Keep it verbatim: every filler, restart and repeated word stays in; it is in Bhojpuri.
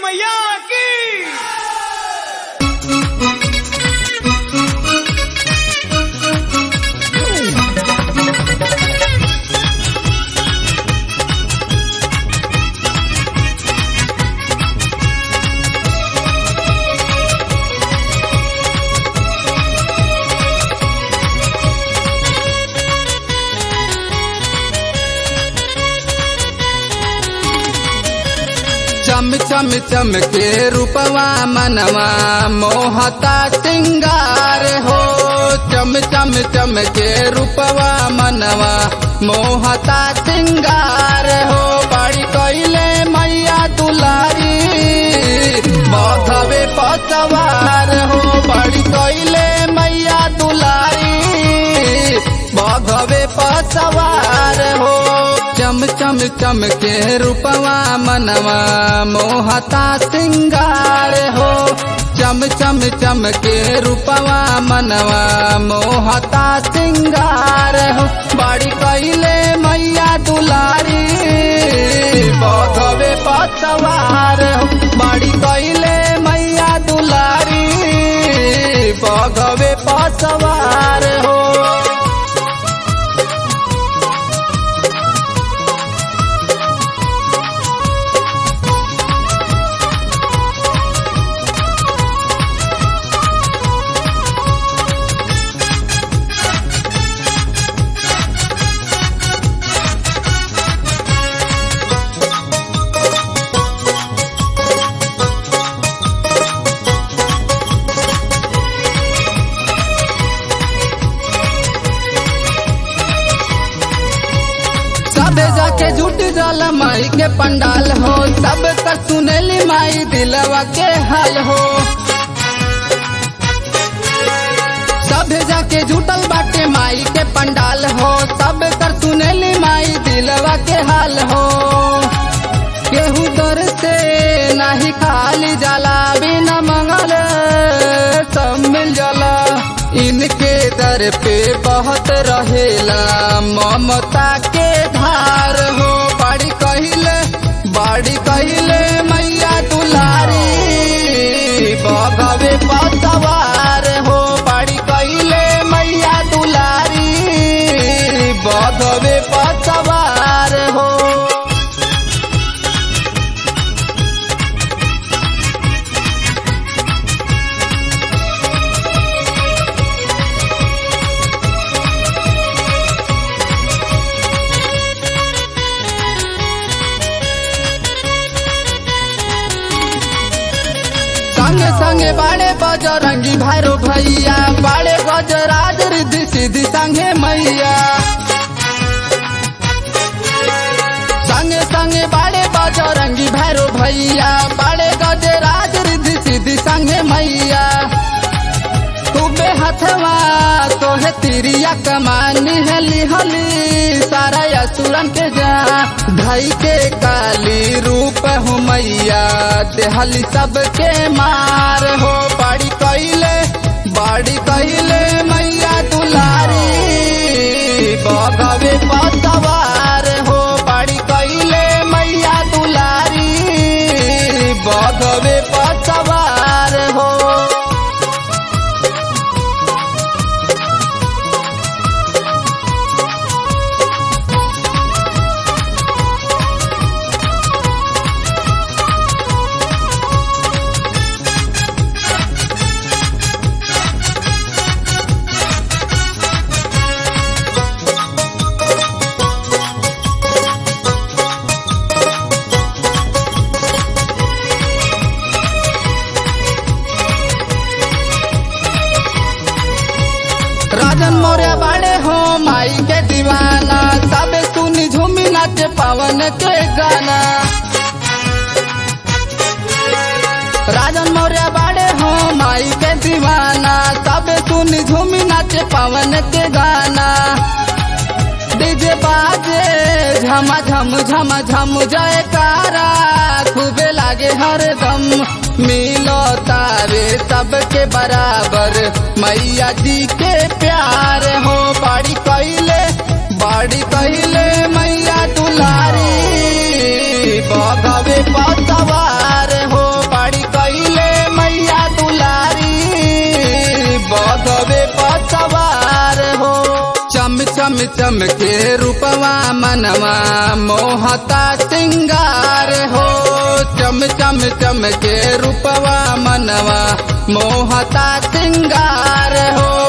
मैया की। चम चम चम के रूपवा मनवा मोहता सिंगार हो। चम चम चम के रूपवा मनवा मोहता सिंगार हो। बड़ी कैले मैया दुलारी बघवे पसवार हो। बड़ी कैले मैया दुलारी बघवे पसवार हो। चम चम चम के रूपवा मनवा मोहता सिंगार हो। चम चम चम के रूपवा मनवा मोहता सिंगार हो। बड़ी कैले मैया दुलारी बघवे पसवार हो। बड़ी कैले मैया दुलारी बघवे पसवार हो। सबे जाके झूठ जाला माई के पंडाल हो। सब कर सुनेली माई दिलवा के हाल हो। सबे जाके झूठल बाटे माई के पंडाल हो। सब कर सुनेली माई दिलवा के हाल हो। केहू दर से नाही खाली जाला बिना मंगल सब मिल जाला। इनके दर पे बहुत रहेला ममता के धार हो। बड़ी कहिले बड़ी कहिले मैया दुलारी बघवे पसवार हो। बड़ी कहिले मैया दुलारी बघवे पसवार हो। संगे संगे बाड़े बजरंगी भैरो भैया। बाड़े गजराज रिद्धि सिद्धि संगे मैया। संगे संगे बाड़े बजरंगी भैरो भैया। बाड़े गजराज रिद्धि सिद्धि संगे मैया। तुबे हथवा तोहे तिरिया कमानी है लिहली सारा असुरन के जा। धई के काली रूप हो मैया देहली सबके मार हो। बड़ी कैले बड़ी कैले मैया दुलारी बघवे पसवार हो। बड़ी कैले मैया दुलारी बघवे पसवार हो। राजन मोरे बाड़े हो माई के दीवाना। सब सुनी झूमी नाचे पवन के गाना। राजन मोरे बाड़े हो माई के दीवाना। सब सुनी झूमी नाचे पवन के गाना। डीजे बाजे झमा झम झमा झम जयकारा खूबे लागे हरदम। मिलो तारे सबके बराबर मैया जी के प्यार हो। बड़ी कैले बड़ी कैले मैया दुलारी बघवे पसवार हो। चम चम के रूपवा मनवा मोहता सिंगार हो। चम चम चम के रूपवा मनवा मोहता सिंगार हो।